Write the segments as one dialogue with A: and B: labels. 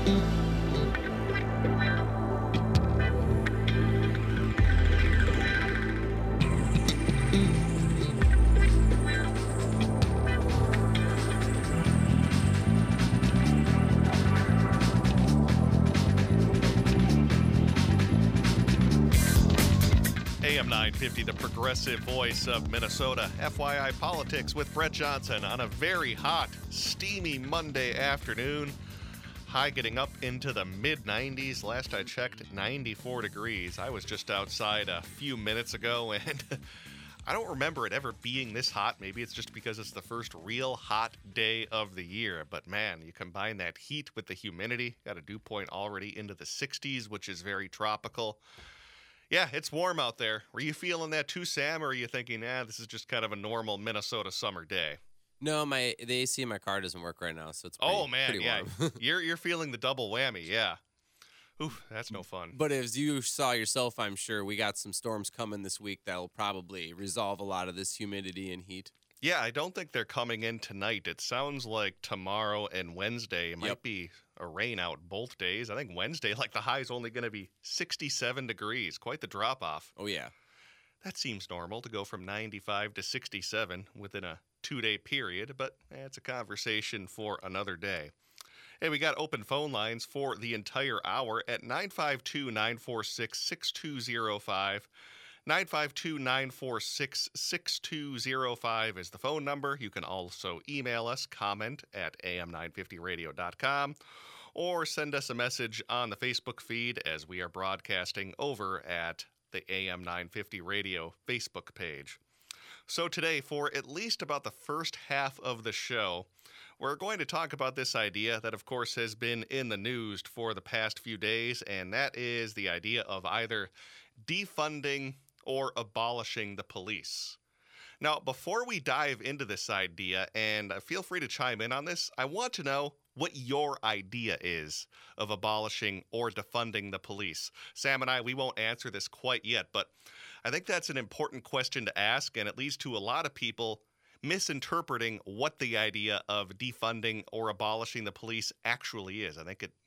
A: AM 950, the progressive voice of Minnesota. FYI Politics with Brett Johnson on a very hot, steamy Monday afternoon. High getting up into the mid-90s. Last I checked, 94 degrees. I was just outside a few minutes ago, and I don't remember it ever being this hot. Maybe it's just because it's the first real hot day of the year. But man, you combine that heat with the humidity. Got a dew point already into the 60s, which is very tropical. Yeah, it's warm out there. Were you feeling that too, Sam, or are you thinking, this is just kind of a normal Minnesota summer day?
B: No, the AC in my car doesn't work right now, so it's pretty warm.
A: You're feeling the double whammy, yeah. Ooh, that's no fun.
B: But as you saw yourself, I'm sure, we got some storms coming this week that will probably resolve a lot of this humidity and heat.
A: Yeah, I don't think they're coming in tonight. It sounds like tomorrow and Wednesday might be a rain out both days. I think Wednesday, the high is only going to be 67 degrees. Quite the drop off.
B: Oh, yeah.
A: That seems normal to go from 95 to 67 within a 2-day period, but it's a conversation for another day. Hey, we got open phone lines for the entire hour at 952-946-6205. 952-946-6205 is the phone number. You can also email us, comment at am950radio.com, or send us a message on the Facebook feed as we are broadcasting over at the AM 950 Radio Facebook page. So today, for at least about the first half of the show, we're going to talk about this idea that, of course, has been in the news for the past few days, and that is the idea of either defunding or abolishing the police. Now, before we dive into this idea, and feel free to chime in on this, I want to know what your idea is of abolishing or defunding the police. Sam and I, we won't answer this quite yet, but I think that's an important question to ask, and it leads to a lot of people misinterpreting what the idea of defunding or abolishing the police actually is. I think it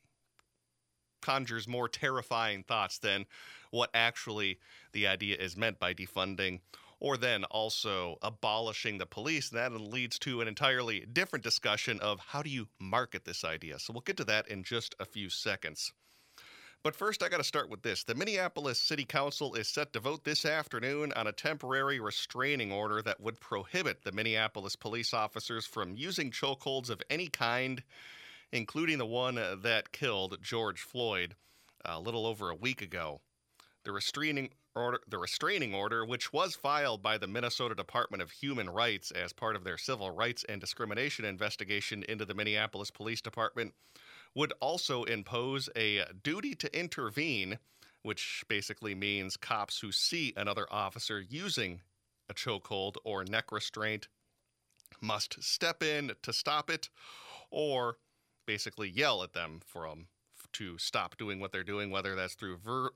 A: conjures more terrifying thoughts than what actually the idea is meant by defunding or then also abolishing the police. That leads to an entirely different discussion of how do you market this idea. So we'll get to that in just a few seconds. But first, I got to start with this. The Minneapolis City Council is set to vote this afternoon on a temporary restraining order that would prohibit the Minneapolis police officers from using chokeholds of any kind, including the one that killed George Floyd a little over a week ago. The restraining order, which was filed by the Minnesota Department of Human Rights as part of their civil rights and discrimination investigation into the Minneapolis Police Department, would also impose a duty to intervene, which basically means cops who see another officer using a chokehold or neck restraint must step in to stop it or basically yell at them to stop doing what they're doing, whether that's through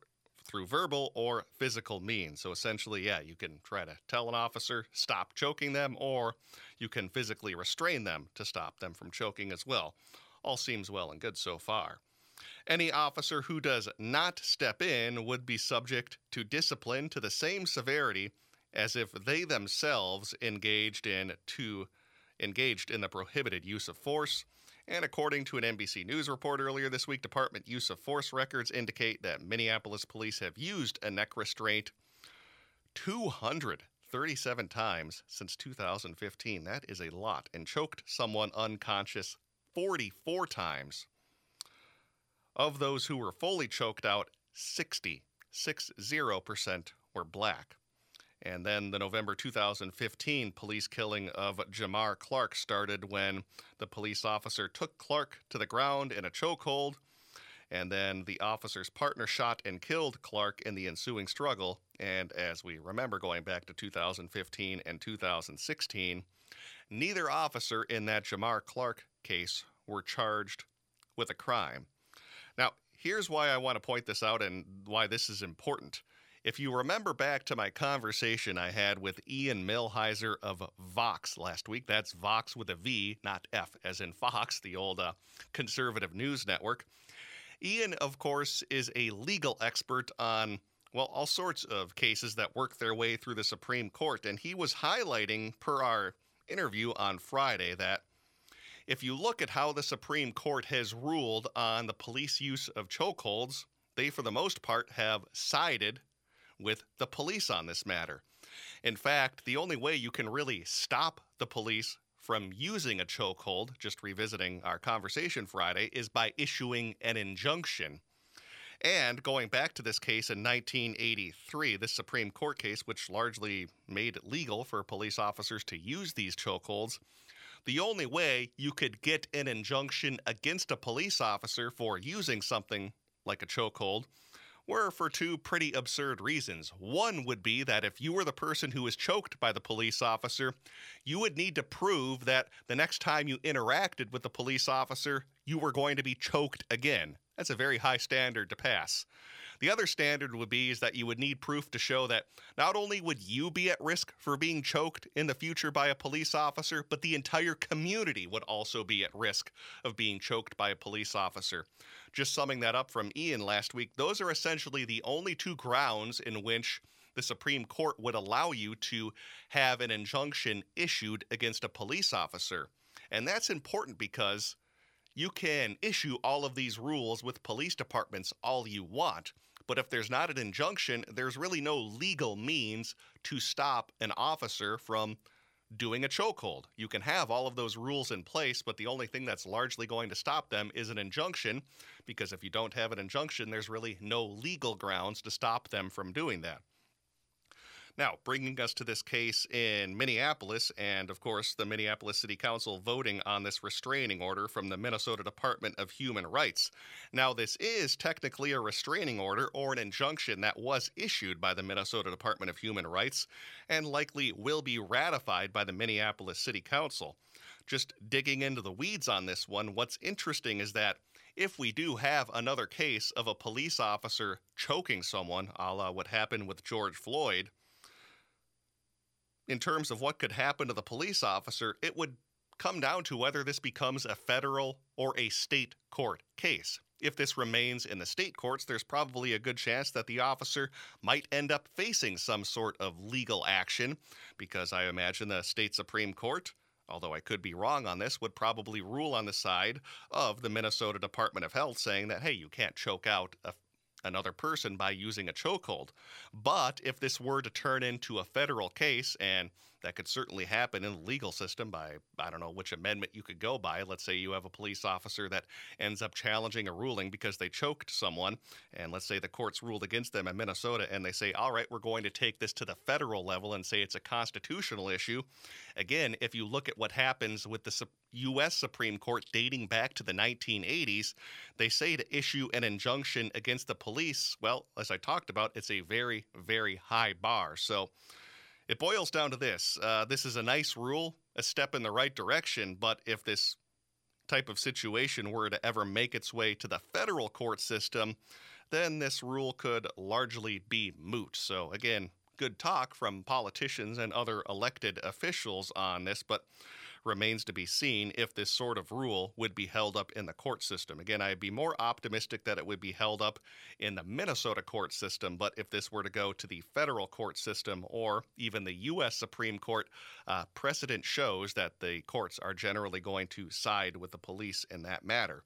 A: verbal or physical means. So essentially, you can try to tell an officer, stop choking them, or you can physically restrain them to stop them from choking as well. All seems well and good so far. Any officer who does not step in would be subject to discipline to the same severity as if they themselves engaged in the prohibited use of force. And according to an NBC News report earlier this week, department use of force records indicate that Minneapolis police have used a neck restraint 237 times since 2015. That is a lot. And choked someone unconscious 44 times. Of those who were fully choked out, 60% were black. And then the November 2015 police killing of Jamar Clark started when the police officer took Clark to the ground in a chokehold, and then the officer's partner shot and killed Clark in the ensuing struggle. And as we remember, going back to 2015 and 2016, neither officer in that Jamar Clark case were charged with a crime. Now, here's why I want to point this out and why this is important. If you remember back to my conversation I had with Ian Millhiser of Vox last week, that's Vox with a V, not F, as in Fox, the old conservative news network. Ian, of course, is a legal expert on, well, all sorts of cases that work their way through the Supreme Court, and he was highlighting, per our interview on Friday, that if you look at how the Supreme Court has ruled on the police use of chokeholds, they, for the most part, have sided with the police on this matter. In fact, the only way you can really stop the police from using a chokehold, just revisiting our conversation Friday, is by issuing an injunction. And going back to this case in 1983, this Supreme Court case, which largely made it legal for police officers to use these chokeholds, the only way you could get an injunction against a police officer for using something like a chokehold were for two pretty absurd reasons. One would be that if you were the person who was choked by the police officer, you would need to prove that the next time you interacted with the police officer, you were going to be choked again. That's a very high standard to pass. The other standard would be is that you would need proof to show that not only would you be at risk for being choked in the future by a police officer, but the entire community would also be at risk of being choked by a police officer. Just summing that up from Ian last week, those are essentially the only two grounds in which the Supreme Court would allow you to have an injunction issued against a police officer. And that's important because you can issue all of these rules with police departments all you want, but if there's not an injunction, there's really no legal means to stop an officer from doing a chokehold. You can have all of those rules in place, but the only thing that's largely going to stop them is an injunction, because if you don't have an injunction, there's really no legal grounds to stop them from doing that. Now, bringing us to this case in Minneapolis, and of course the Minneapolis City Council voting on this restraining order from the Minnesota Department of Human Rights. Now, this is technically a restraining order or an injunction that was issued by the Minnesota Department of Human Rights and likely will be ratified by the Minneapolis City Council. Just digging into the weeds on this one, what's interesting is that if we do have another case of a police officer choking someone, a la what happened with George Floyd, in terms of what could happen to the police officer, it would come down to whether this becomes a federal or a state court case. If this remains in the state courts, there's probably a good chance that the officer might end up facing some sort of legal action, because I imagine the state Supreme Court, although I could be wrong on this, would probably rule on the side of the Minnesota Department of Health, saying that, hey, you can't choke out another person by using a chokehold. But if this were to turn into a federal case, and that could certainly happen in the legal system by, I don't know which amendment you could go by. Let's say you have a police officer that ends up challenging a ruling because they choked someone, and let's say the courts ruled against them in Minnesota, and they say, all right, we're going to take this to the federal level and say it's a constitutional issue. Again, if you look at what happens with the U.S. Supreme Court dating back to the 1980s, they say to issue an injunction against the police, well, as I talked about, it's a very, very high bar. So it boils down to this. This is a nice rule, a step in the right direction, but if this type of situation were to ever make its way to the federal court system, then this rule could largely be moot. So again, good talk from politicians and other elected officials on this, but remains to be seen if this sort of rule would be held up in the court system. Again, I'd be more optimistic that it would be held up in the Minnesota court system, but if this were to go to the federal court system or even the U.S. Supreme Court, precedent shows that the courts are generally going to side with the police in that matter.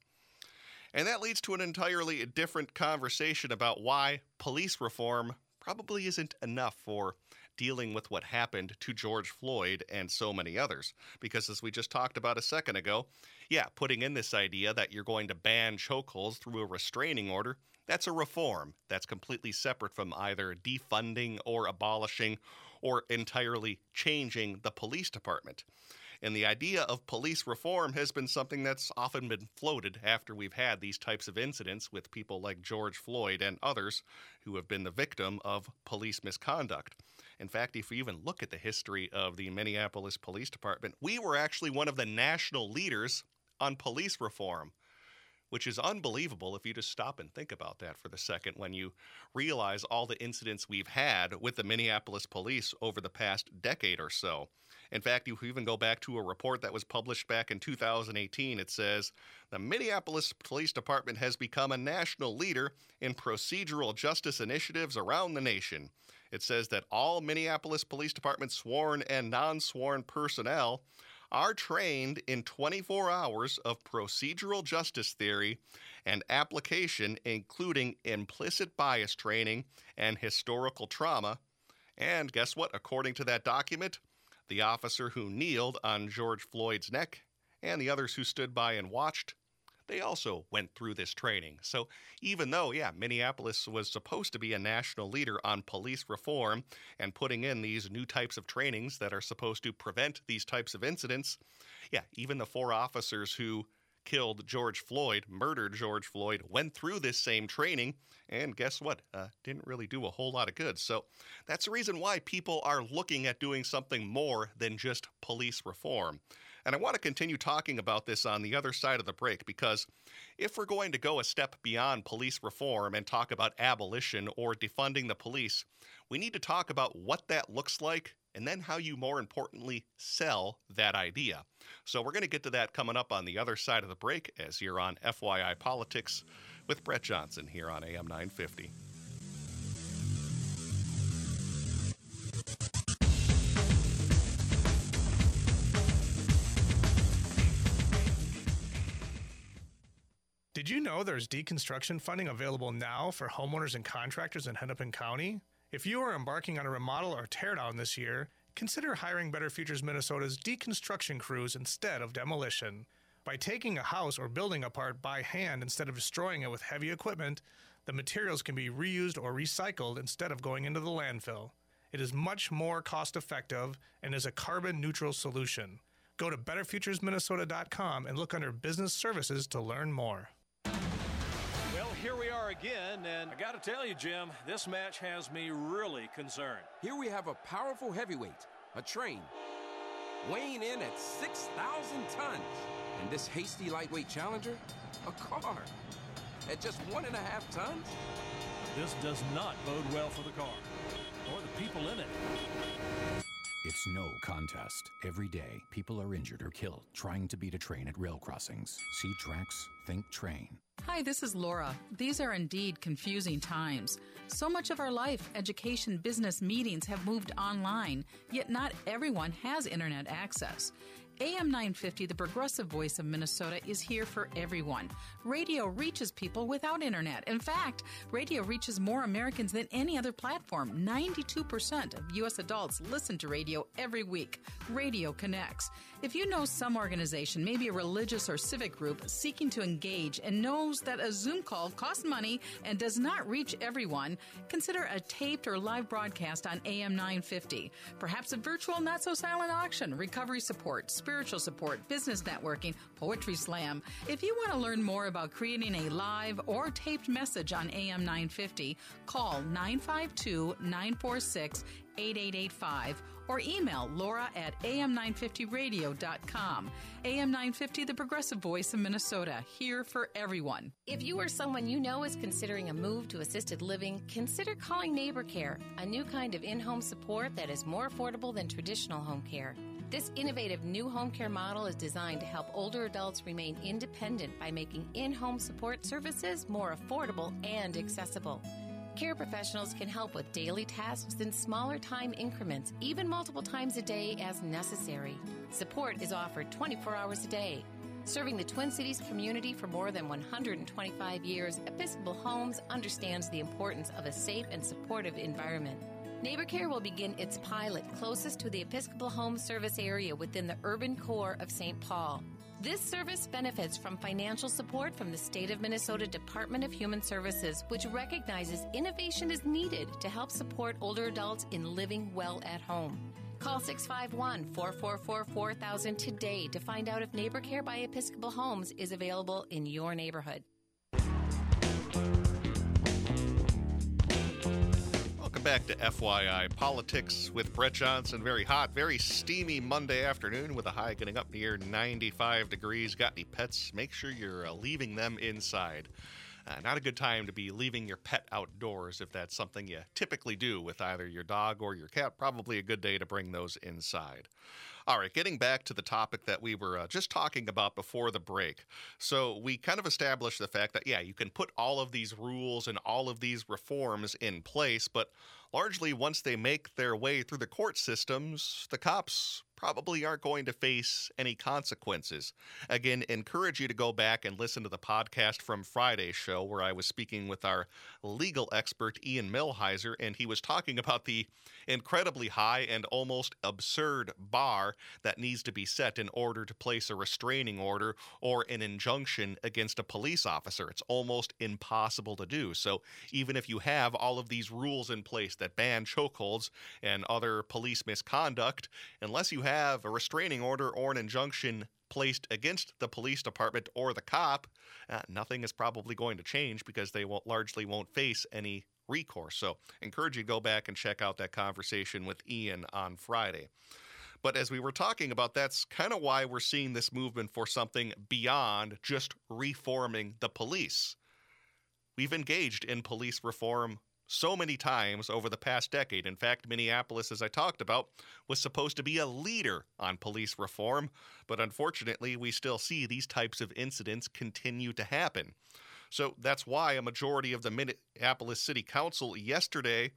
A: And that leads to an entirely different conversation about why police reform probably isn't enough for dealing with what happened to George Floyd and so many others. Because as we just talked about a second ago, putting in this idea that you're going to ban chokeholds through a restraining order, that's a reform. That's completely separate from either defunding or abolishing or entirely changing the police department. And the idea of police reform has been something that's often been floated after we've had these types of incidents with people like George Floyd and others who have been the victim of police misconduct. In fact, if you even look at the history of the Minneapolis Police Department, we were actually one of the national leaders on police reform. which is unbelievable if you just stop and think about that for the second when you realize all the incidents we've had with the Minneapolis police over the past decade or so. In fact, if you even go back to a report that was published back in 2018, it says, the Minneapolis Police Department has become a national leader in procedural justice initiatives around the nation. It says that all Minneapolis Police Department sworn and non-sworn personnel are trained in 24 hours of procedural justice theory and application, including implicit bias training and historical trauma. And guess what? According to that document, the officer who kneeled on George Floyd's neck and the others who stood by and watched, they also went through this training. So even though, Minneapolis was supposed to be a national leader on police reform and putting in these new types of trainings that are supposed to prevent these types of incidents, even the 4 officers who killed George Floyd, murdered George Floyd, went through this same training, and guess what? Didn't really do a whole lot of good. So that's the reason why people are looking at doing something more than just police reform. And I want to continue talking about this on the other side of the break, because if we're going to go a step beyond police reform and talk about abolition or defunding the police, we need to talk about what that looks like and then how you, more importantly, sell that idea. So we're going to get to that coming up on the other side of the break as you're on FYI Politics with Brett Johnson here on AM 950.
C: Did you know there's deconstruction funding available now for homeowners and contractors in Hennepin County? If you are embarking on a remodel or teardown this year, consider hiring Better Futures Minnesota's deconstruction crews instead of demolition. By taking a house or building apart by hand instead of destroying it with heavy equipment, the materials can be reused or recycled instead of going into the landfill. It is much more cost-effective and is a carbon-neutral solution. Go to betterfuturesminnesota.com and look under Business Services to learn more.
D: Well, here we are again, and I got to tell you, Jim, this match has me really concerned.
E: Here we have a powerful heavyweight, a train, weighing in at 6,000 tons. And this hasty lightweight challenger, a car, at just 1.5 tons?
D: This does not bode well for the car, or the people in it.
F: It's no contest. Every day, people are injured or killed trying to beat a train at rail crossings. See tracks, think train.
G: Hi, this is Laura. These are indeed confusing times. So much of our life, education, business, meetings have moved online, yet not everyone has internet access. AM 950, the progressive voice of Minnesota, is here for everyone. Radio reaches people without internet. In fact, radio reaches more Americans than any other platform. 92% of U.S. adults listen to radio every week. Radio connects. If you know some organization, maybe a religious or civic group, seeking to engage and knows that a Zoom call costs money and does not reach everyone, consider a taped or live broadcast on AM 950. Perhaps a virtual not-so-silent auction, recovery support, spiritual support, business networking, poetry slam. If you want to learn more about creating a live or taped message on AM 950, call 952-946-8885 or email Laura at am950radio.com. AM 950, the progressive voice of Minnesota, here for everyone.
H: If you or someone you know is considering a move to assisted living, consider calling Neighbor Care, a new kind of in-home support that is more affordable than traditional home care. This innovative new home care model is designed to help older adults remain independent by making in-home support services more affordable and accessible. Care professionals can help with daily tasks in smaller time increments, even multiple times a day as necessary. Support is offered 24 hours a day. Serving the Twin Cities community for more than 125 years, Episcopal Homes understands the importance of a safe and supportive environment. Neighbor Care will begin its pilot closest to the Episcopal Home service area within the urban core of St. Paul. This service benefits from financial support from the State of Minnesota Department of Human Services, which recognizes innovation is needed to help support older adults in living well at home. Call 651-444-4000 today to find out if Neighbor Care by Episcopal Homes is available in your neighborhood.
A: back to FYI Politics with Brett Johnson. Very hot, very steamy Monday afternoon with a high getting up near 95 degrees. Got any pets? Make sure you're leaving them inside. Not a good time to be leaving your pet outdoors if that's something you typically do with either your dog or your cat. Probably a good day to bring those inside. All right, getting back to the topic that we were just talking about before the break. So we kind of established the fact that, yeah, you can put all of these rules and all of these reforms in place, but largely once they make their way through the court systems, the cops probably aren't going to face any consequences. Again, encourage you to go back and listen to the podcast from Friday's show where I was speaking with our legal expert, Ian Millhiser, and he was talking about the incredibly high and almost absurd bar that needs to be set in order to place a restraining order or an injunction against a police officer. It's almost impossible to do. So even if you have all of these rules in place that ban chokeholds and other police misconduct, unless you have a restraining order or an injunction placed against the police department or the cop, nothing is probably going to change because they largely won't face any recourse. So encourage you to go back and check out that conversation with Ian on Friday. But as we were talking about, that's kind of why we're seeing this movement for something beyond just reforming the police. We've engaged in police reform so many times over the past decade. In fact, Minneapolis, as I talked about, was supposed to be a leader on police reform, but unfortunately, we still see these types of incidents continue to happen. So that's why a majority of the Minneapolis City Council yesterday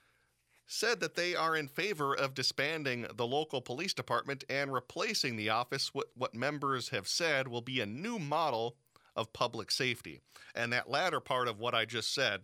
A: said that they are in favor of disbanding the local police department and replacing the office with what members have said will be a new model of public safety. And that latter part of what I just said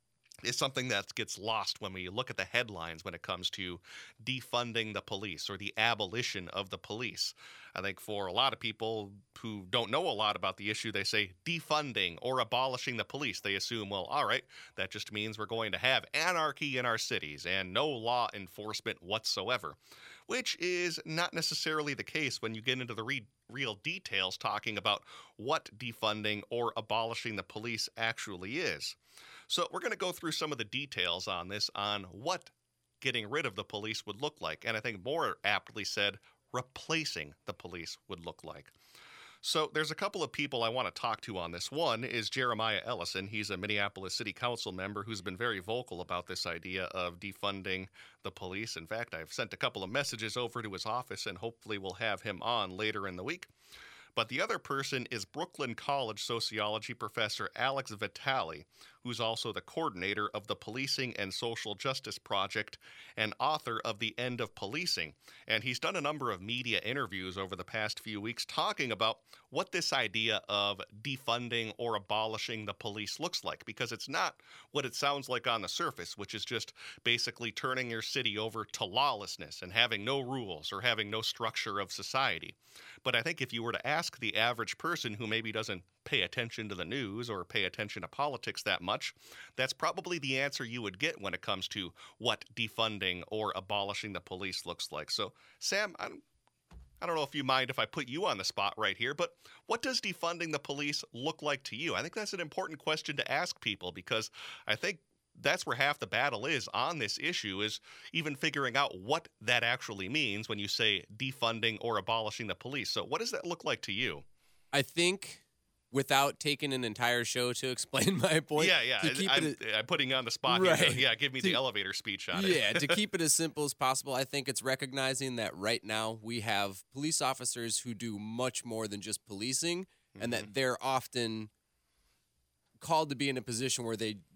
A: is something that gets lost when we look at the headlines when it comes to defunding the police or the abolition of the police. I think for a lot of people who don't know a lot about the issue, they say defunding or abolishing the police. They assume, well, all right, that just means we're going to have anarchy in our cities and no law enforcement whatsoever, which is not necessarily the case when you get into the real details talking about what defunding or abolishing the police actually is. So we're going to go through some of the details on this, on what getting rid of the police would look like, and I think more aptly said, replacing the police would look like. So there's a couple of people I want to talk to on this. One is Jeremiah Ellison. He's a Minneapolis City Council member who's been very vocal about this idea of defunding the police. In fact, I've sent a couple of messages over to his office, and hopefully we'll have him on later in the week. But the other person is Brooklyn College sociology professor Alex Vitale, who's also the coordinator of the Policing and Social Justice Project and author of The End of Policing. And he's done a number of media interviews over the past few weeks talking about what this idea of defunding or abolishing the police looks like, because it's not what it sounds like on the surface, which is just basically turning your city over to lawlessness and having no rules or having no structure of society. But I think if you were to ask the average person who maybe doesn't pay attention to the news or pay attention to politics that much, that's probably the answer you would get when it comes to what defunding or abolishing the police looks like. So, Sam, I don't know if you mind if I put you on the spot right here, but what does defunding the police look like to you? I think that's an important question to ask people, because I think that's where half the battle is on this issue, is even figuring out what that actually means when you say defunding or abolishing the police. So what does that look like to you?
B: I think, without taking an entire show to explain my point.
A: I'm putting you on the spot
B: right.
A: here. Yeah, give me the elevator speech on it.
B: Yeah, to keep it as simple as possible, I think it's recognizing that right now we have police officers who do much more than just policing, and that they're often called to be in a position where they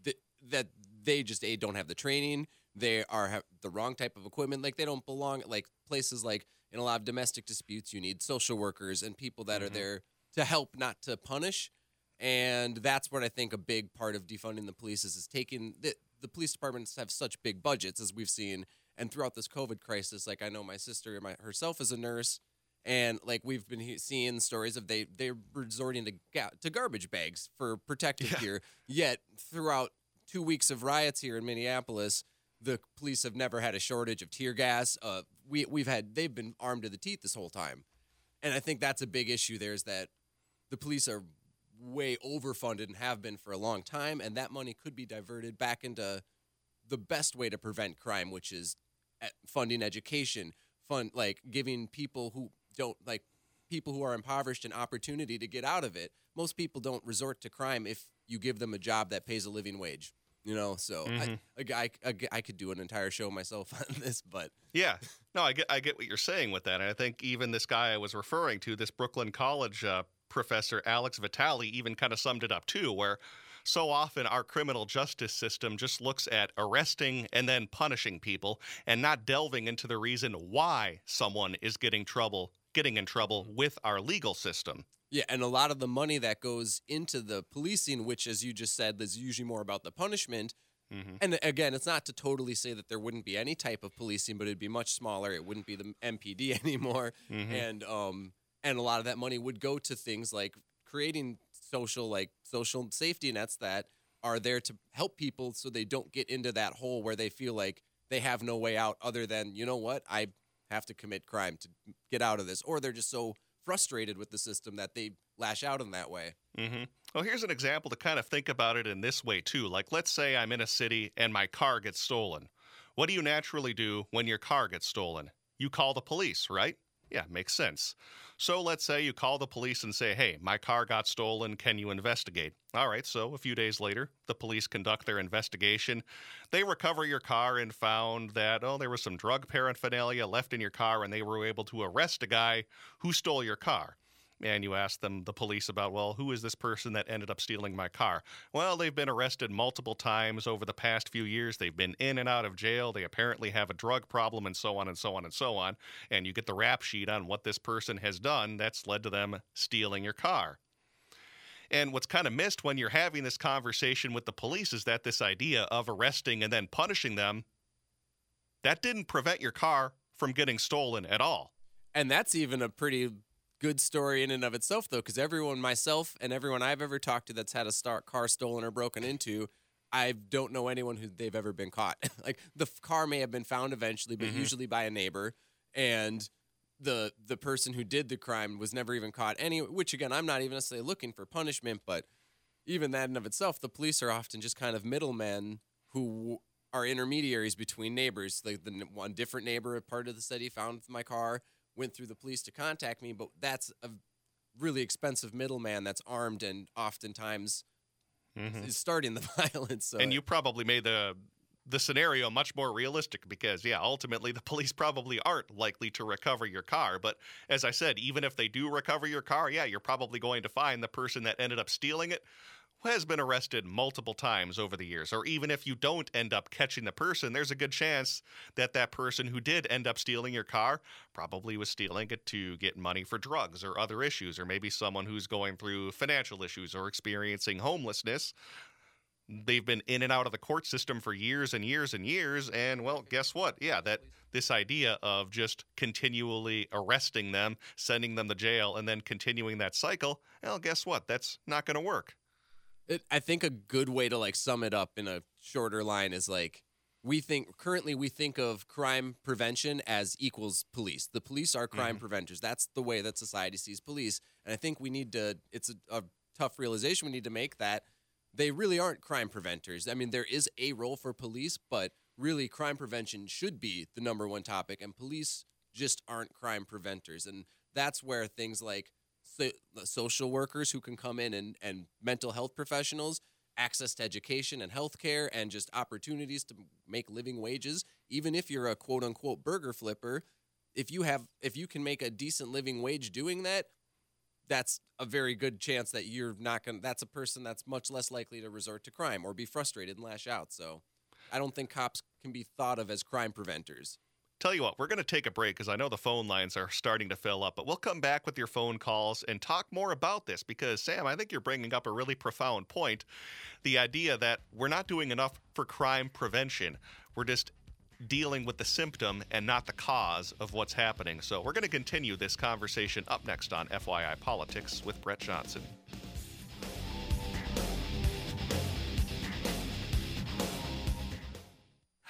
B: just don't have the training, they have the wrong type of equipment, like they don't belong at like places like in a lot of domestic disputes you need social workers and people that are there to help, not to punish. And that's what I think a big part of defunding the police is taking the police departments have such big budgets, as we've seen, and throughout this COVID crisis, like I know my sister herself is a nurse, and like we've been seeing stories of they're resorting to garbage bags for protective gear, yet throughout 2 weeks of riots here in Minneapolis, the police have never had a shortage of tear gas. They've been armed to the teeth this whole time. And I think that's a big issue there, is that the police are way overfunded and have been for a long time, and that money could be diverted back into the best way to prevent crime, which is funding education, giving people who are impoverished an opportunity to get out of it. Most people don't resort to crime if you give them a job that pays a living wage. So I could do an entire show myself on this, but
A: yeah, no, I get what you're saying with that, and I think even this guy I was referring to, this Brooklyn College professor Alex Vitale, even kind of summed it up too, where so often our criminal justice system just looks at arresting and then punishing people, and not delving into the reason why someone is getting in trouble with our legal system.
B: Yeah, and a lot of the money that goes into the policing, which, as you just said, is usually more about the punishment. Mm-hmm. And again, it's not to totally say that there wouldn't be any type of policing, but it'd be much smaller. It wouldn't be the MPD anymore. Mm-hmm. And a lot of that money would go to things like creating social safety nets that are there to help people so they don't get into that hole where they feel like they have no way out other than, you know what, I have to commit crime to get out of this. Or they're just so frustrated with the system that they lash out in that way.
A: Mm-hmm. Well, here's an example to kind of think about it in this way, too. Like, let's say I'm in a city and my car gets stolen. What do you naturally do when your car gets stolen? You call the police, right? Yeah, makes sense. So let's say you call the police and say, hey, my car got stolen. Can you investigate? All right, so a few days later, the police conduct their investigation. They recover your car and found that, there was some drug paraphernalia left in your car, and they were able to arrest a guy who stole your car. And you ask them, the police, about, well, who is this person that ended up stealing my car? Well, they've been arrested multiple times over the past few years. They've been in and out of jail. They apparently have a drug problem, and so on and so on and so on. And you get the rap sheet on what this person has done that's led to them stealing your car. And what's kind of missed when you're having this conversation with the police is that this idea of arresting and then punishing them, that didn't prevent your car from getting stolen at all.
B: And that's even a pretty good story in and of itself, though, because myself and everyone I've ever talked to that's had a car stolen or broken into, I don't know anyone who they've ever been caught. Like, the car may have been found eventually, but usually by a neighbor, and the person who did the crime was never even caught. Which, again, I'm not even necessarily looking for punishment, but even that in and of itself, the police are often just kind of middlemen who are intermediaries between neighbors. Like, the one different neighbor, a part of the city, found my car, went through the police to contact me, but that's a really expensive middleman that's armed and oftentimes is starting the violence. So
A: and you probably made the scenario much more realistic because, ultimately the police probably aren't likely to recover your car. But as I said, even if they do recover your car, you're probably going to find the person that ended up stealing it has been arrested multiple times over the years. Or even if you don't end up catching the person, there's a good chance that that person who did end up stealing your car probably was stealing it to get money for drugs or other issues, or maybe someone who's going through financial issues or experiencing homelessness. They've been in and out of the court system for years and years and years, and, well, guess what? That this idea of just continually arresting them, sending them to jail, and then continuing that cycle, well, guess what? That's not going to work.
B: I think a good way to sum it up in a shorter line is we think of crime prevention as equals police. The police are crime preventers. That's the way that society sees police. And I think it's a tough realization we need to make that they really aren't crime preventers. I mean, there is a role for police, but really crime prevention should be the number one topic, and police just aren't crime preventers. And that's where things like social workers who can come in and mental health professionals, access to education and healthcare, and just opportunities to make living wages. Even if you're a quote unquote burger flipper, if you can make a decent living wage doing that, that's a very good chance that that's a person that's much less likely to resort to crime or be frustrated and lash out. So I don't think cops can be thought of as crime preventers.
A: Tell you what, we're going to take a break because I know the phone lines are starting to fill up, but we'll come back with your phone calls and talk more about this because, Sam, I think you're bringing up a really profound point. The idea that we're not doing enough for crime prevention. We're just dealing with the symptom and not the cause of what's happening. So we're going to continue this conversation up next on FYI Politics with Brett Johnson.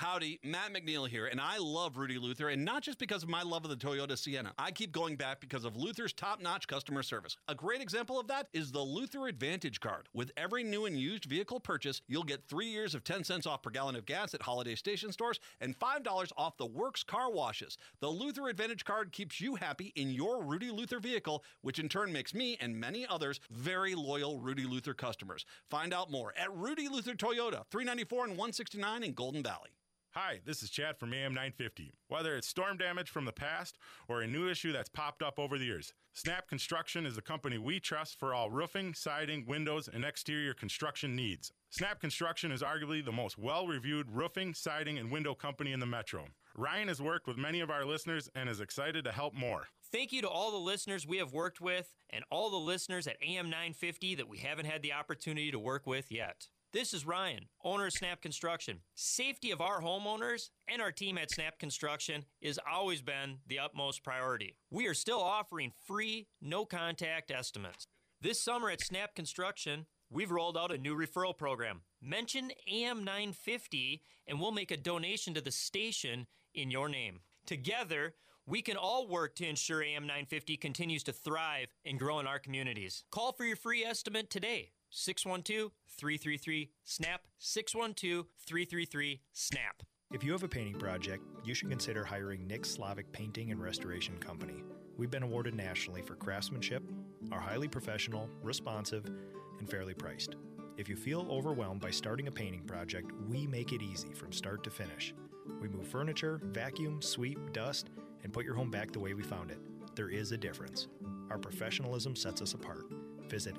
I: Howdy, Matt McNeil here, and I love Rudy Luther, and not just because of my love of the Toyota Sienna. I keep going back because of Luther's top-notch customer service. A great example of that is the Luther Advantage Card. With every new and used vehicle purchase, you'll get 3 years of 10 cents off per gallon of gas at holiday station stores and $5 off the Works car washes. The Luther Advantage Card keeps you happy in your Rudy Luther vehicle, which in turn makes me and many others very loyal Rudy Luther customers. Find out more at Rudy Luther Toyota, 394 and 169 in Golden Valley.
J: Hi, this is Chad from AM 950. Whether it's storm damage from the past or a new issue that's popped up over the years, Snap Construction is the company we trust for all roofing, siding, windows, and exterior construction needs. Snap Construction is arguably the most well-reviewed roofing, siding, and window company in the metro. Ryan has worked with many of our listeners and is excited to help more.
K: Thank you to all the listeners we have worked with and all the listeners at AM 950 that we haven't had the opportunity to work with yet. This is Ryan, owner of Snap Construction. Safety of our homeowners and our team at Snap Construction has always been the utmost priority. We are still offering free, no-contact estimates. This summer at Snap Construction, we've rolled out a new referral program. Mention AM 950 and we'll make a donation to the station in your name. Together, we can all work to ensure AM 950 continues to thrive and grow in our communities. Call for your free estimate today. 612-333-SNAP, 612-333-SNAP.
L: If you have a painting project, you should consider hiring Nick Slavic Painting and Restoration Company. We've been awarded nationally for craftsmanship, are highly professional, responsive, and fairly priced. If you feel overwhelmed by starting a painting project, we make it easy from start to finish. We move furniture, vacuum, sweep, dust, and put your home back the way we found it. There is a difference. Our professionalism sets us apart. Visit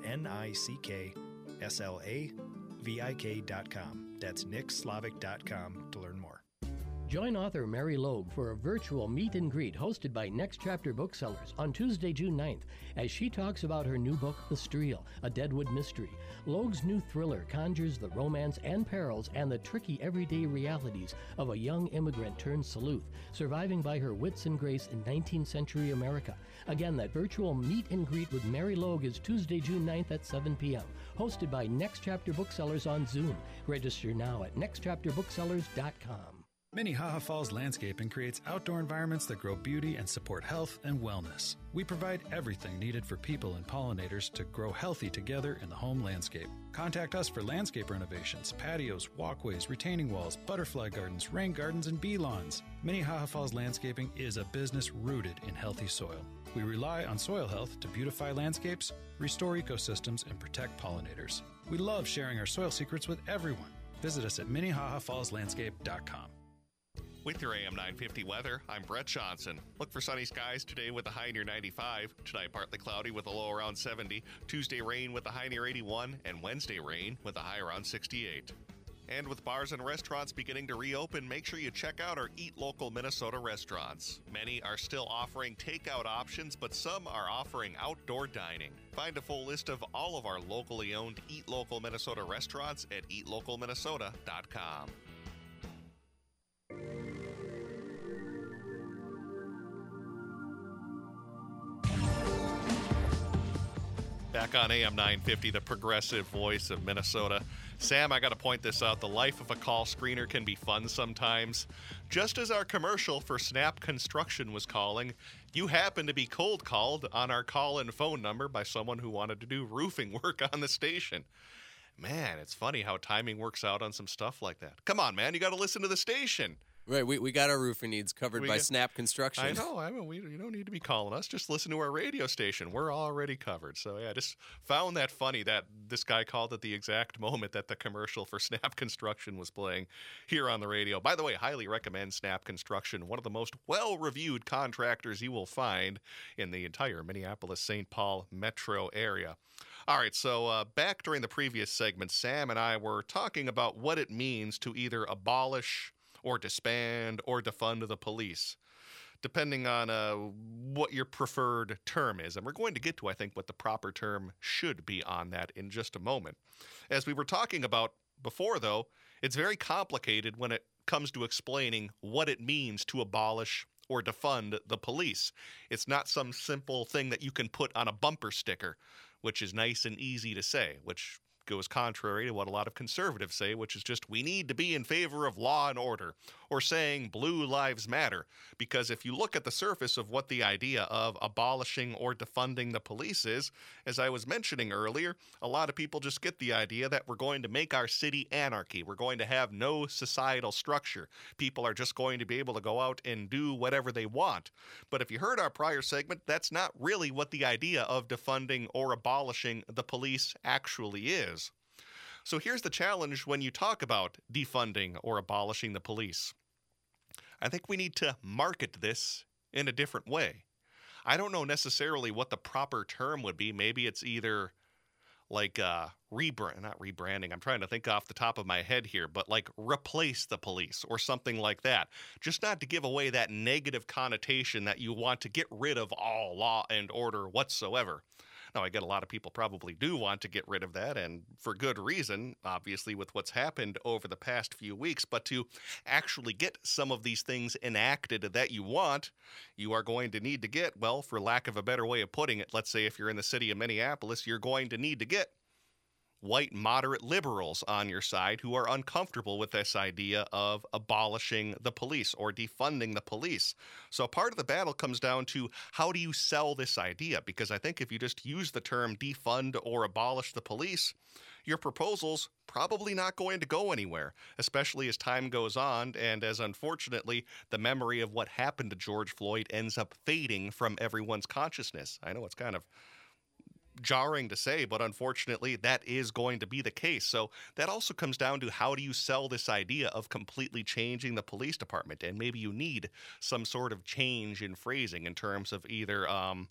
L: NICKSLAVIK.com. That's nickslavic.com to learn more.
M: Join author Mary Logue for a virtual meet and greet hosted by Next Chapter Booksellers on Tuesday, June 9th, as she talks about her new book, The Streel, a Deadwood mystery. Logue's new thriller conjures the romance and perils and the tricky everyday realities of a young immigrant turned sleuth, surviving by her wits and grace in 19th century America. Again, that virtual meet and greet with Mary Logue is Tuesday, June 9th at 7 p.m., hosted by Next Chapter Booksellers on Zoom. Register now at nextchapterbooksellers.com.
N: Minnehaha Falls Landscaping creates outdoor environments that grow beauty and support health and wellness. We provide everything needed for people and pollinators to grow healthy together in the home landscape. Contact us for landscape renovations, patios, walkways, retaining walls, butterfly gardens, rain gardens, and bee lawns. Minnehaha Falls Landscaping is a business rooted in healthy soil. We rely on soil health to beautify landscapes, restore ecosystems, and protect pollinators. We love sharing our soil secrets with everyone. Visit us at MinnehahaFallsLandscape.com.
A: With your AM 950 weather, I'm Brett Johnson. Look for sunny skies today with a high near 95. Tonight, partly cloudy with a low around 70. Tuesday, rain with a high near 81. And Wednesday, rain with a high around 68. And with bars and restaurants beginning to reopen, make sure you check out our Eat Local Minnesota restaurants. Many are still offering takeout options, but some are offering outdoor dining. Find a full list of all of our locally owned Eat Local Minnesota restaurants at eatlocalminnesota.com. Back on AM 950, the progressive voice of Minnesota. Sam, I got to point this out. The life of a call screener can be fun sometimes. Just as our commercial for Snap Construction was calling, you happened to be cold called on our call-in phone number by someone who wanted to do roofing work on the station. Man, it's funny how timing works out on some stuff like that. Come on, man, you got to listen to the station.
B: Right, we got our roofing needs covered by Snap Construction.
A: I know. You don't need to be calling us. Just listen to our radio station. We're already covered. So, yeah, I just found that funny that this guy called at the exact moment that the commercial for Snap Construction was playing here on the radio. By the way, highly recommend Snap Construction, one of the most well-reviewed contractors you will find in the entire Minneapolis-St. Paul metro area. All right, so back during the previous segment, Sam and I were talking about what it means to either abolish or disband, or defund the police, depending on what your preferred term is. And we're going to get to, I think, what the proper term should be on that in just a moment. As we were talking about before, though, it's very complicated when it comes to explaining what it means to abolish or defund the police. It's not some simple thing that you can put on a bumper sticker, which is nice and easy to say, which goes contrary to what a lot of conservatives say, which is just we need to be in favor of law and order, or saying blue lives matter. Because if you look at the surface of what the idea of abolishing or defunding the police is, as I was mentioning earlier, a lot of people just get the idea that we're going to make our city anarchy. We're going to have no societal structure. People are just going to be able to go out and do whatever they want. But if you heard our prior segment, that's not really what the idea of defunding or abolishing the police actually is. So here's the challenge when you talk about defunding or abolishing the police. I think we need to market this in a different way. I don't know necessarily what the proper term would be. Maybe it's either like not rebranding. I'm trying to think off the top of my head here, but like replace the police or something like that. Just not to give away that negative connotation that you want to get rid of all law and order whatsoever. Now, I get a lot of people probably do want to get rid of that, and for good reason, obviously, with what's happened over the past few weeks. But to actually get some of these things enacted that you want, you are going to need to get, well, for lack of a better way of putting it, let's say if you're in the city of Minneapolis, you're going to need to get white moderate liberals on your side who are uncomfortable with this idea of abolishing the police or defunding the police. So part of the battle comes down to how do you sell this idea? Because I think if you just use the term defund or abolish the police, your proposal's probably not going to go anywhere, especially as time goes on and as, unfortunately, the memory of what happened to George Floyd ends up fading from everyone's consciousness. I know it's kind of jarring to say, but unfortunately that is going to be the case. So that also comes down to how do you sell this idea of completely changing the police department? And maybe you need some sort of change in phrasing in terms of either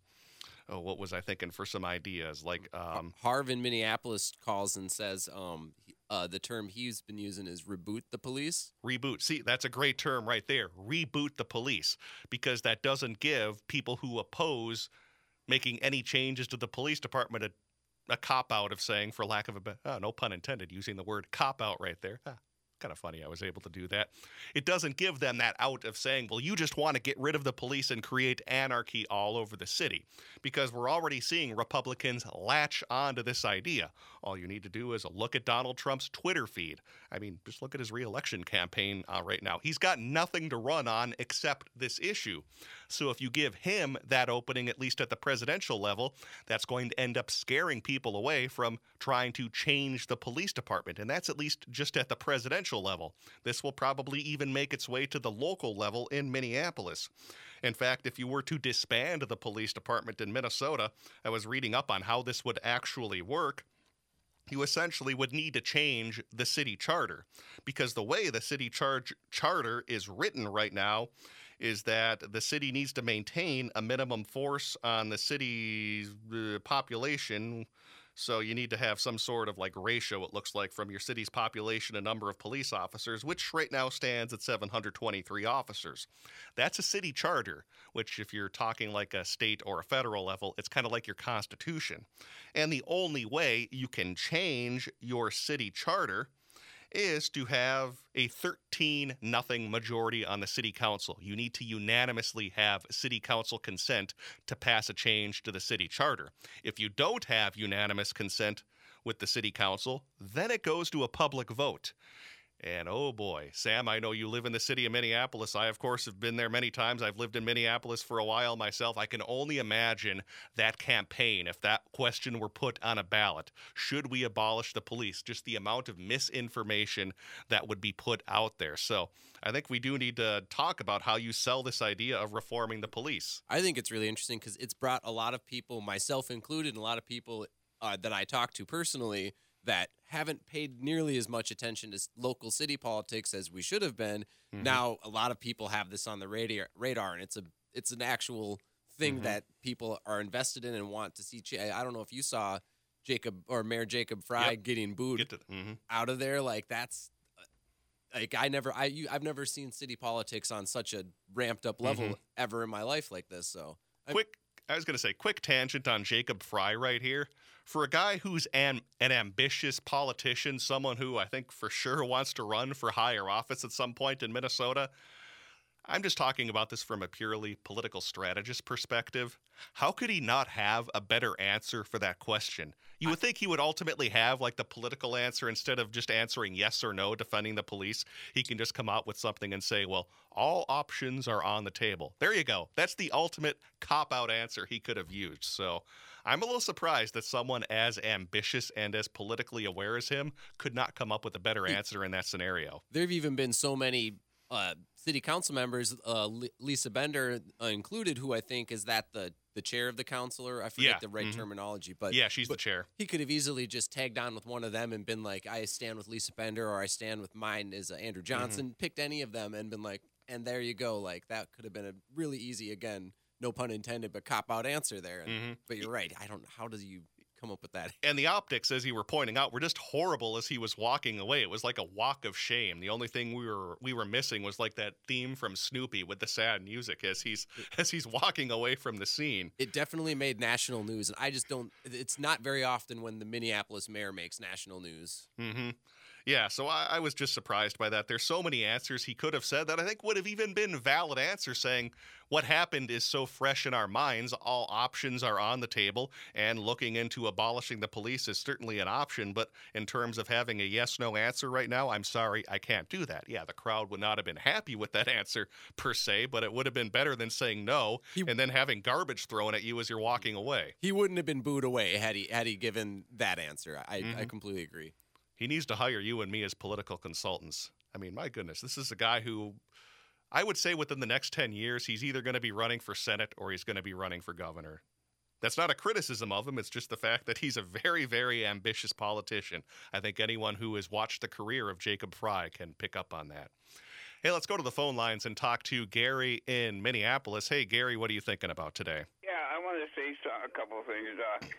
A: what was I thinking for some ideas? Like
B: Harv in Minneapolis calls and says the term he's been using is reboot the police.
A: Reboot. See, that's a great term right there. Reboot the police, because that doesn't give people who oppose making any changes to the police department a cop-out of saying, for lack of a no pun intended, using the word cop-out right there. Kind of funny I was able to do that. It doesn't give them that out of saying, well, you just want to get rid of the police and create anarchy all over the city, because we're already seeing Republicans latch onto this idea. All you need to do is look at Donald Trump's Twitter feed. I mean, just look at his re-election campaign right now. He's got nothing to run on except this issue. So if you give him that opening, at least at the presidential level, that's going to end up scaring people away from trying to change the police department. And that's at least just at the presidential level. This will probably even make its way to the local level in Minneapolis. In fact, if you were to disband the police department in Minnesota, I was reading up on how this would actually work. You essentially would need to change the city charter, because the way the city charter is written right now is that the city needs to maintain a minimum force on the city's population. So you need to have some sort of like ratio, it looks like, from your city's population and number of police officers, which right now stands at 723 officers. That's a city charter, which if you're talking like a state or a federal level, it's kind of like your constitution. And the only way you can change your city charter is to have a 13-0 majority on the city council. You need to unanimously have city council consent to pass a change to the city charter. If you don't have unanimous consent with the city council, then it goes to a public vote. And oh boy, Sam, I know you live in the city of Minneapolis. I, of course, have been there many times. I've lived in Minneapolis for a while myself. I can only imagine that campaign if that question were put on a ballot. Should we abolish the police? Just the amount of misinformation that would be put out there. So I think we do need to talk about how you sell this idea of reforming the police.
B: I think it's really interesting because it's brought a lot of people, myself included, and a lot of people that I talk to personally that haven't paid nearly as much attention to local city politics as we should have been. Mm-hmm. Now, a lot of people have this on the radar, and it's an actual thing that people are invested in and want to see. I don't know if you saw Mayor Jacob Frey getting booed out of there. Like that's like I've never seen city politics on such a ramped up level ever in my life like this. So
A: quick tangent on Jacob Frey right here. For a guy who's an ambitious politician, someone who I think for sure wants to run for higher office at some point in Minnesota, I'm just talking about this from a purely political strategist perspective. How could he not have a better answer for that question? You would think he would ultimately have like the political answer instead of just answering yes or no, defending the police. He can just come out with something and say, well, all options are on the table. There you go. That's the ultimate cop-out answer he could have used. So I'm a little surprised that someone as ambitious and as politically aware as him could not come up with a better answer in that scenario.
B: There have even been so many city council members, Lisa Bender included, who I think is the chair of the council. I forget the right terminology, but
A: she's the chair.
B: He could have easily just tagged on with one of them and been like, I stand with Lisa Bender, or I stand with mine is Andrew Johnson. Picked any of them and been like, and there you go. Like, that could have been a really easy, again, no pun intended, but cop-out answer there. But you're right. How does you come up with that?
A: And the optics, as you were pointing out, were just horrible as he was walking away. It was like a walk of shame. The only thing we were missing was like that theme from Snoopy with the sad music as he's walking away from the scene.
B: It definitely made national news, and I just don't. It's not very often when the Minneapolis mayor makes national news.
A: Yeah, so I was just surprised by that. There's so many answers he could have said that I think would have even been valid answers, saying what happened is so fresh in our minds, all options are on the table, and looking into abolishing the police is certainly an option, but in terms of having a yes-no answer right now, I'm sorry, I can't do that. Yeah, the crowd would not have been happy with that answer per se, but it would have been better than saying no and then having garbage thrown at you as you're walking away.
B: He wouldn't have been booed away had he given that answer. I completely agree.
A: He needs to hire you and me as political consultants. I mean, my goodness, this is a guy who I would say within the next 10 years, he's either going to be running for Senate or he's going to be running for governor. That's not a criticism of him. It's just the fact that he's a very, very ambitious politician. I think anyone who has watched the career of Jacob Frey can pick up on that. Hey, let's go to the phone lines and talk to Gary in Minneapolis. Hey, Gary, what are you thinking about today?
O: Yeah, I wanted to say a couple of things.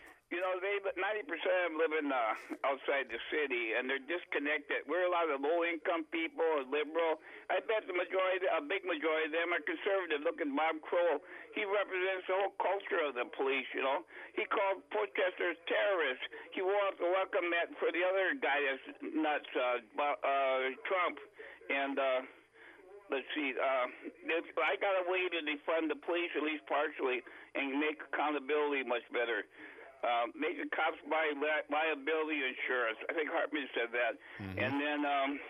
O: 90% of them live outside the city, and they're disconnected. We're a lot of low-income people, liberal. I bet a big majority of them are conservative. Look at Bob Kroll. He represents the whole culture of the police, He called protesters terrorists. He won't welcome that for the other guy that's nuts, Trump. And let's see, I got a way to defund the police, at least partially, and make accountability much better. Make the cops buy liability insurance. I think Hartman said that. And then,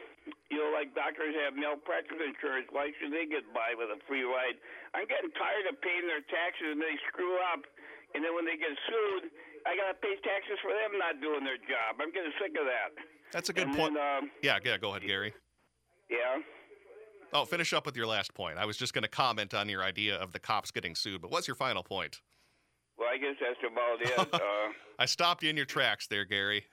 O: like doctors have malpractice insurance. Why should they get by with a free ride? I'm getting tired of paying their taxes and they screw up. And then when they get sued, I got to pay taxes for them not doing their job. I'm getting sick of that.
A: That's a good point. Yeah, go ahead, Gary.
O: Yeah.
A: Oh, finish up with your last point. I was just going to comment on your idea of the cops getting sued, but what's your final point?
O: Well, I guess that's about it.
A: I stopped you in your tracks there, Gary.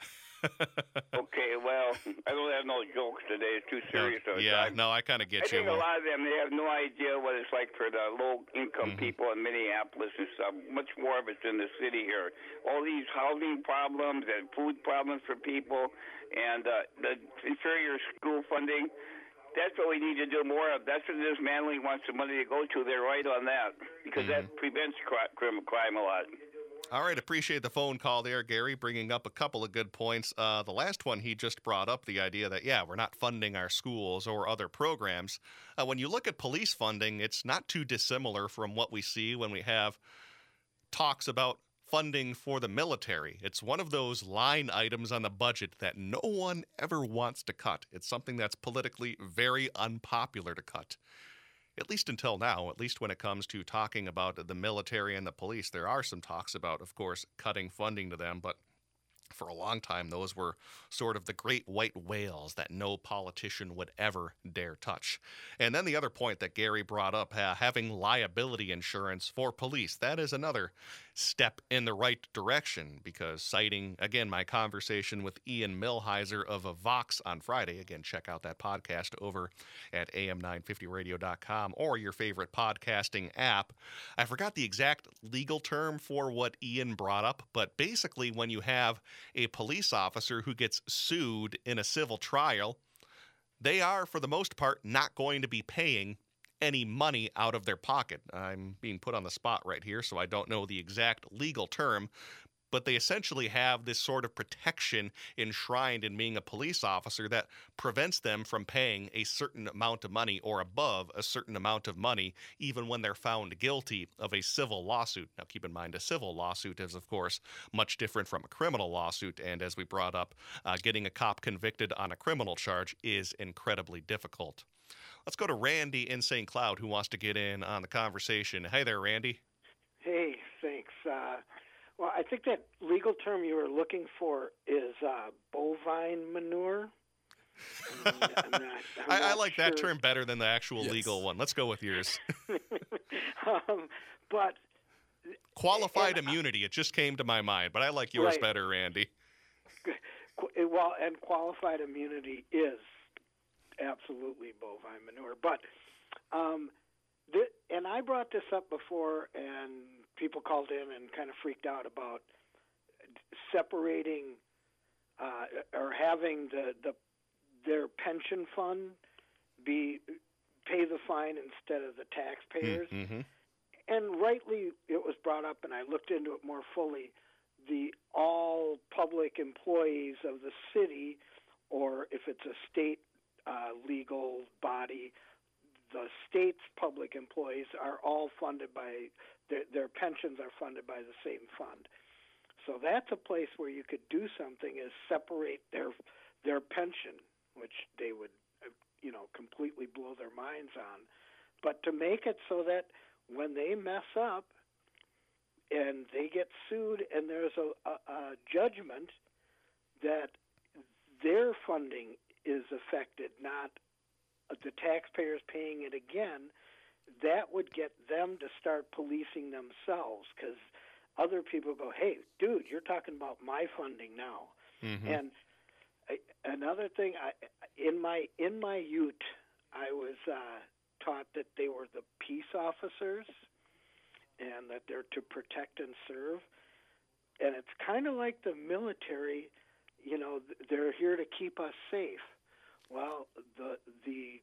O: Okay, well, I don't have no jokes today. It's too serious.
A: I kind of get you.
O: I think a lot of them, they have no idea what it's like for the low-income people in Minneapolis and stuff. Much more of it's in the city here. All these housing problems and food problems for people and the inferior school funding. That's what we need to do more of. That's what dismantling wants the money to go to. They're right on that because that prevents crime a lot.
A: All right, appreciate the phone call there, Gary, bringing up a couple of good points. The last one he just brought up, the idea that, we're not funding our schools or other programs. When you look at police funding, it's not too dissimilar from what we see when we have talks about funding for the military. It's one of those line items on the budget that no one ever wants to cut. It's something that's politically very unpopular to cut. At least until now, at least when it comes to talking about the military and the police, there are some talks about, of course, cutting funding to them, but for a long time, those were sort of the great white whales that no politician would ever dare touch. And then the other point that Gary brought up, having liability insurance for police, that is another step in the right direction because citing, again, my conversation with Ian Millhiser of Vox on Friday, again, check out that podcast over at am950radio.com or your favorite podcasting app. I forgot the exact legal term for what Ian brought up, but basically when you have a police officer who gets sued in a civil trial, they are, for the most part, not going to be paying any money out of their pocket. I'm being put on the spot right here, so I don't know the exact legal term, but they essentially have this sort of protection enshrined in being a police officer that prevents them from paying a certain amount of money or above a certain amount of money, even when they're found guilty of a civil lawsuit. Now, keep in mind, a civil lawsuit is, of course, much different from a criminal lawsuit. And as we brought up, getting a cop convicted on a criminal charge is incredibly difficult. Let's go to Randy in St. Cloud, who wants to get in on the conversation. Hey there, Randy.
P: Hey, thanks. Well, I think that legal term you were looking for is bovine manure.
A: I like that term better than the actual legal one. Let's go with yours.
P: But
A: qualified immunity, it just came to my mind, but I like yours better, Randy.
P: Well, and qualified immunity is absolutely bovine manure. But, and I brought this up before, and people called in and kind of freaked out about separating or having their pension fund pay the fine instead of the taxpayers.
A: Mm-hmm.
P: And rightly, it was brought up, and I looked into it more fully. All public employees of the city, or if it's a state legal body, the state's public employees are all funded by their pensions are funded by the same fund. So that's a place where you could do something, is separate their pension, which they would completely blow their minds on. But to make it so that when they mess up and they get sued and there's a judgment, that their funding is affected, not the taxpayers paying it again, that would get them to start policing themselves, because other people go, hey, dude, you're talking about my funding now.
A: Mm-hmm.
P: And another thing, in my youth, I was taught that they were the peace officers and that they're to protect and serve. And it's kind of like the military, they're here to keep us safe. Well, the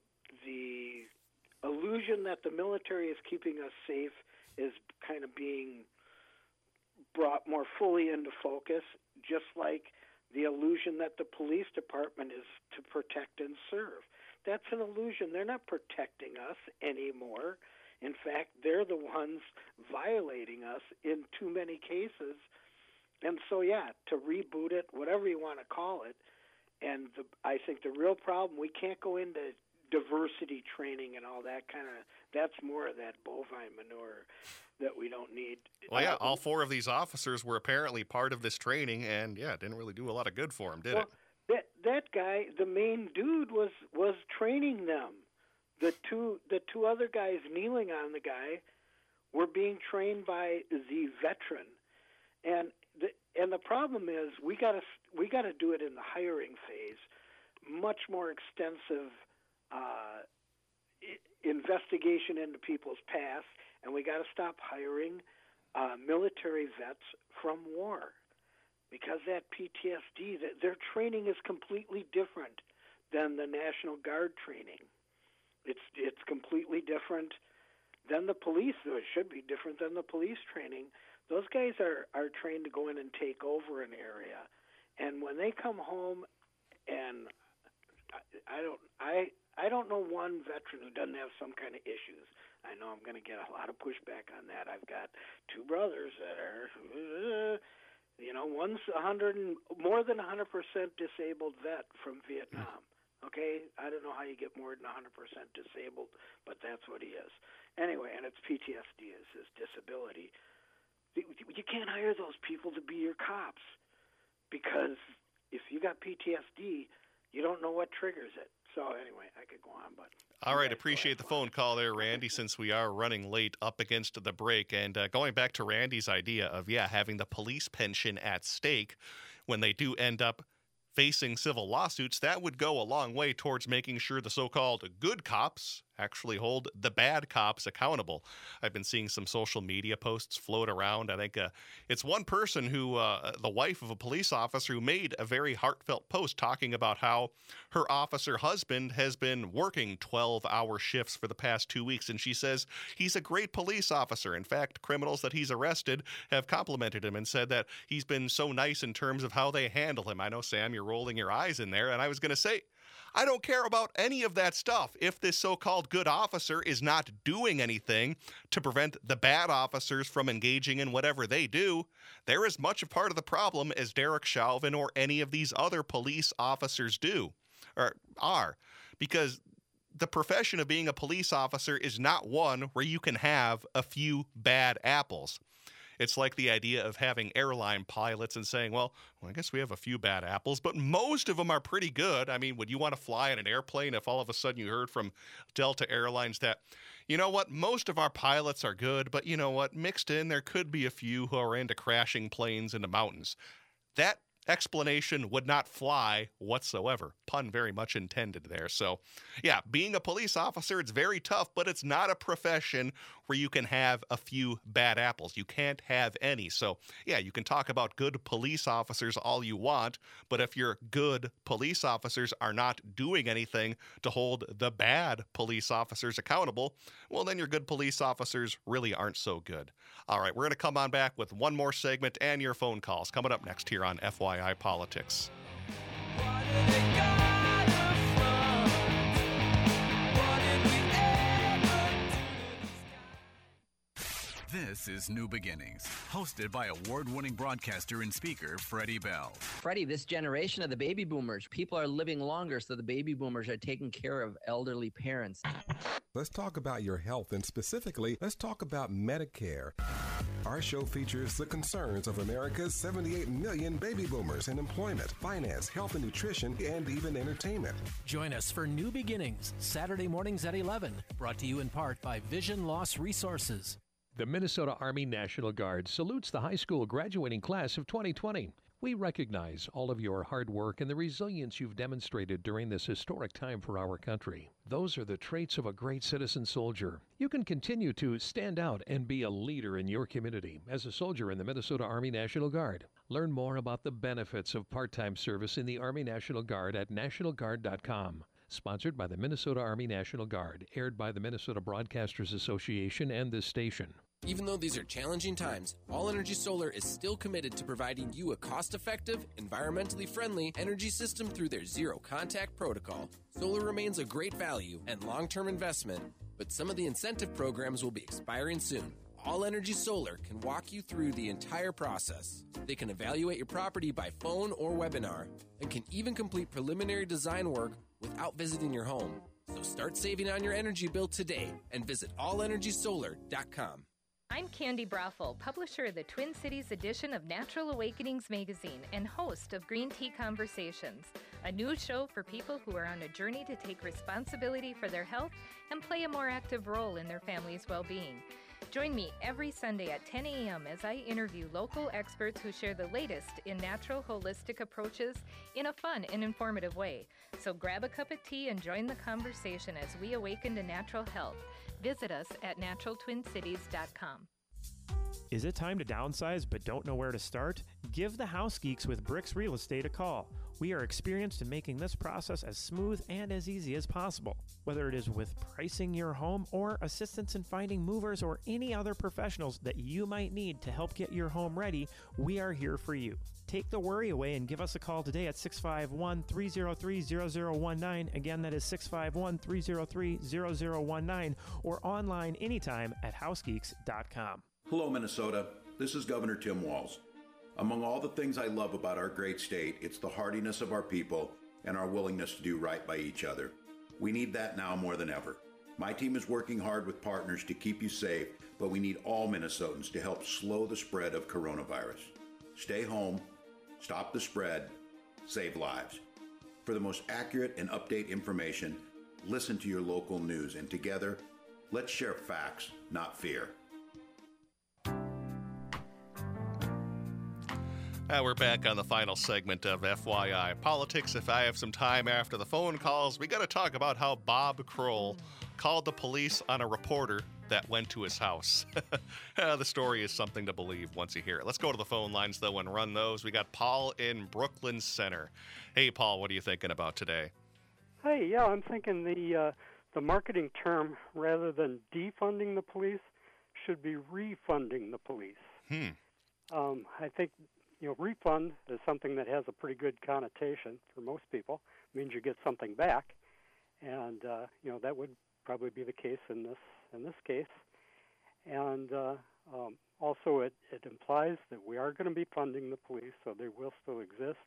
P: illusion that the military is keeping us safe is kind of being brought more fully into focus, just like the illusion that the police department is to protect and serve. That's an illusion. They're not protecting us anymore. In fact, they're the ones violating us in too many cases. And so, to reboot it, whatever you want to call it, and I think the real problem, we can't go into diversity training and all that that's more of that bovine manure that we don't need.
A: Well, all four of these officers were apparently part of this training, and it didn't really do a lot of good for them, did it?
P: That guy, the main dude, was training them. The two other guys kneeling on the guy were being trained by the veteran, and the problem is we got to do it in the hiring phase, much more extensive investigation into people's past, and we got to stop hiring military vets from war, because that PTSD, their training is completely different than the National Guard training. It's completely different than the police. It should be different than the police training. Those guys are trained to go in and take over an area, and when they come home, and I don't know one veteran who doesn't have some kind of issues. I know I'm going to get a lot of pushback on that. I've got two brothers that are, one's more than 100% disabled vet from Vietnam. Okay, I don't know how you get more than 100% disabled, but that's what he is. Anyway, and it's PTSD is his disability. You can't hire those people to be your cops, because if you got PTSD, you don't know what triggers it. So anyway, I could go on, but...
A: All right, appreciate the phone call there, Randy, since we are running late up against the break. And going back to Randy's idea of, having the police pension at stake when they do end up facing civil lawsuits, that would go a long way towards making sure the so-called good cops actually hold the bad cops accountable. I've been seeing some social media posts float around. I think it's one person who, the wife of a police officer, who made a very heartfelt post talking about how her officer husband has been working 12-hour shifts for the past 2 weeks. And she says he's a great police officer. In fact, criminals that he's arrested have complimented him and said that he's been so nice in terms of how they handle him. I know, Sam, you're rolling your eyes in there. And I was going to say, I don't care about any of that stuff if this so-called good officer is not doing anything to prevent the bad officers from engaging in whatever they do. They're as much a part of the problem as Derek Chauvin or any of these other police officers are, because the profession of being a police officer is not one where you can have a few bad apples. It's like the idea of having airline pilots and saying, well, I guess we have a few bad apples, but most of them are pretty good. I mean, would you want to fly in an airplane if all of a sudden you heard from Delta Airlines that, you know what, most of our pilots are good, but you know what, mixed in, there could be a few who are into crashing planes into mountains. That explanation would not fly whatsoever. Pun very much intended there. So, yeah, being a police officer, it's very tough, but it's not a profession where you can have a few bad apples. You can't have any. So, yeah, you can talk about good police officers all you want, but if your good police officers are not doing anything to hold the bad police officers accountable, well, then your good police officers really aren't so good. All right, we're going to come on back with one more segment and your phone calls coming up next here on FYI Politics.
Q: This is New Beginnings, hosted by award-winning broadcaster and speaker Freddie Bell.
R: Freddie, this generation of the baby boomers, people are living longer, so the baby boomers are taking care of elderly parents.
S: Let's talk about your health, and specifically, let's talk about Medicare. Our show features the concerns of America's 78 million baby boomers in employment, finance, health and nutrition, and even entertainment.
T: Join us for New Beginnings, Saturday mornings at 11, brought to you in part by Vision Loss Resources.
U: The Minnesota Army National Guard salutes the high school graduating class of 2020. We recognize all of your hard work and the resilience you've demonstrated during this historic time for our country. Those are the traits of a great citizen soldier. You can continue to stand out and be a leader in your community as a soldier in the Minnesota Army National Guard. Learn more about the benefits of part-time service in the Army National Guard at nationalguard.com. Sponsored by the Minnesota Army National Guard, aired by the Minnesota Broadcasters Association and this station.
B: Even though these are challenging times, All Energy Solar is still committed to providing you a cost-effective, environmentally friendly energy system through their zero-contact protocol. Solar remains a great value and long-term investment, but some of the incentive programs will be expiring soon. All Energy Solar can walk you through the entire process. They can evaluate your property by phone or webinar, and can even complete preliminary design work without visiting your home. So start saving on your energy bill today and visit allenergysolar.com.
V: I'm Candy Brothel, publisher of the Twin Cities edition of Natural Awakenings magazine and host of Green Tea Conversations, a new show for people who are on a journey to take responsibility for their health and play a more active role in their family's well-being. Join me every Sunday at 10 a.m. as I interview local experts who share the latest in natural holistic approaches in a fun and informative way. So grab a cup of tea and join the conversation as we awaken to natural health. Visit us at naturaltwincities.com.
W: Is it time to downsize but don't know where to start? Give the House Geeks with Bricks Real Estate a call. We are experienced in making this process as smooth and as easy as possible. Whether it is with pricing your home or assistance in finding movers or any other professionals that you might need to help get your home ready, we are here for you. Take the worry away and give us a call today at 651-303-0019. Again, that is 651-303-0019 or online anytime at housegeeks.com.
X: Hello, Minnesota. This is Governor Tim Walz. Among all the things I love about our great state, it's the hardiness of our people and our willingness to do right by each other. We need that now more than ever. My team is working hard with partners to keep you safe, but we need all Minnesotans to help slow the spread of coronavirus. Stay home, stop the spread, save lives. For the most accurate and up-to-date information, listen to your local news, and together, let's share facts, not fear.
A: We're back on the final segment of FYI Politics. If I have some time after the phone calls, we got to talk about how Bob Kroll called the police on a reporter that went to his house. The story is something to believe once you hear it. Let's go to the phone lines, though, and run those. We got Paul in Brooklyn Center. Hey, Paul, what are you thinking about today?
C: Hey, yeah, I'm thinking the marketing term, rather than defunding the police, should be refunding the police. I think, refund is something that has a pretty good connotation for most people. It means you get something back, and that would probably be the case in this case. And also, it implies that we are going to be funding the police, so they will still exist.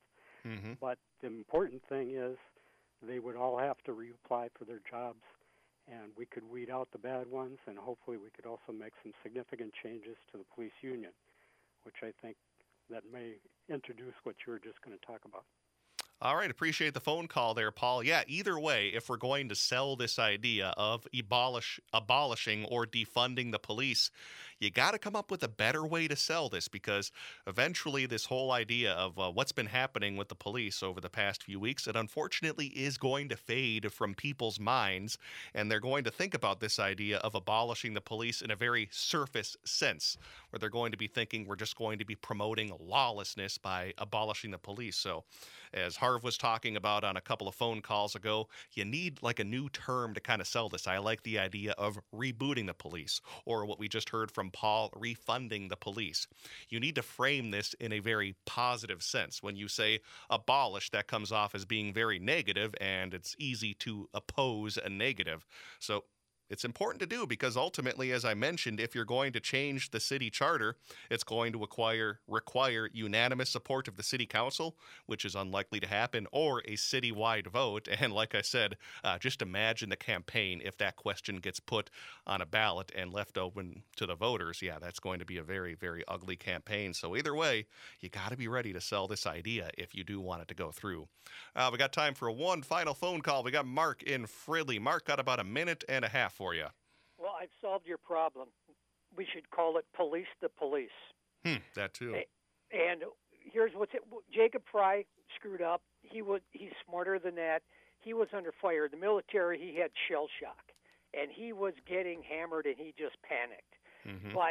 C: But the important thing is they would all have to reapply for their jobs, and we could weed out the bad ones, and hopefully we could also make some significant changes to the police union, which I think that may introduce what you were just going to talk about.
A: All right, appreciate the phone call there, Paul. Yeah, either way, if we're going to sell this idea of abolishing or defunding the police, you got to come up with a better way to sell this, because eventually this whole idea of what's been happening with the police over the past few weeks, it unfortunately is going to fade from people's minds, and they're going to think about this idea of abolishing the police in a very surface sense, where they're going to be thinking we're just going to be promoting lawlessness by abolishing the police. So, as Harv was talking about on a couple of phone calls ago, you need like a new term to kind of sell this. I like the idea of rebooting the police, or what we just heard from Paul, refunding the police. You need to frame this in a very positive sense. When you say abolish, that comes off as being very negative, and it's easy to oppose a negative. So it's important to do, because ultimately, as I mentioned, if you're going to change the city charter, it's going to require unanimous support of the city council, which is unlikely to happen, or a citywide vote. And like I said, just imagine the campaign if that question gets put on a ballot and left open to the voters. Yeah, that's going to be a very, very ugly campaign. So either way, you got to be ready to sell this idea if you do want it to go through. We got time for one final phone call. We got Mark in Fridley. Mark, got about a minute and a half for you.
D: Well, I've solved your problem. We should call it police the police.
A: That too.
D: And here's Jacob Fry screwed up. He's smarter than that. He was under fire. The military, he had shell shock, and he was getting hammered, and he just panicked. But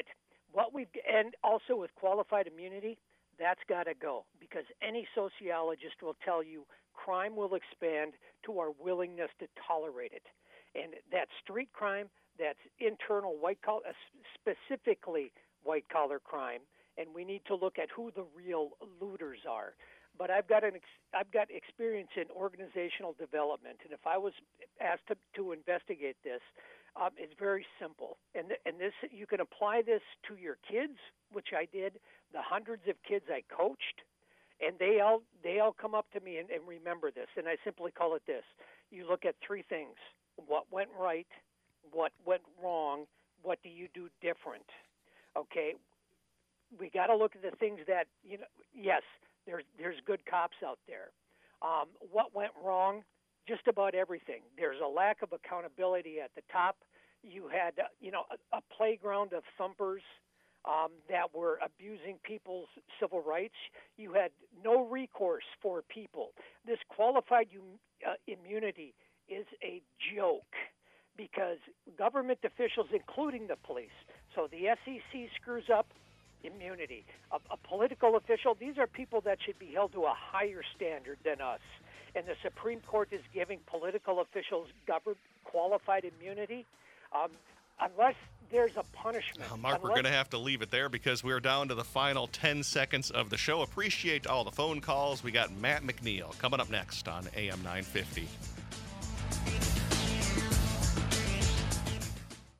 D: and also with qualified immunity, that's got to go, because any sociologist will tell you crime will expand to our willingness to tolerate it. And that street crime, that's internal white-collar, specifically white-collar crime, and we need to look at who the real looters are. But I've got experience in organizational development, and if I was asked to investigate this, it's very simple. And this, you can apply this to your kids, which I did, the hundreds of kids I coached, and they all come up to me and remember this, and I simply call it this. You look at three things: what went right, what went wrong, what do you do different? Okay, we got to look at the things that, yes, there's good cops out there. What went wrong? Just about everything. There's a lack of accountability at the top. You had, a playground of thumpers that were abusing people's civil rights. You had no recourse for people. This qualified immunity is a joke, because government officials, including the police, so the SEC screws up, immunity. A political official, these are people that should be held to a higher standard than us. And the Supreme Court is giving political officials qualified immunity unless there's a punishment.
A: Mark, we're going to have to leave it there, because we're down to the final 10 seconds of the show. Appreciate all the phone calls. We got Matt McNeil coming up next on AM 950.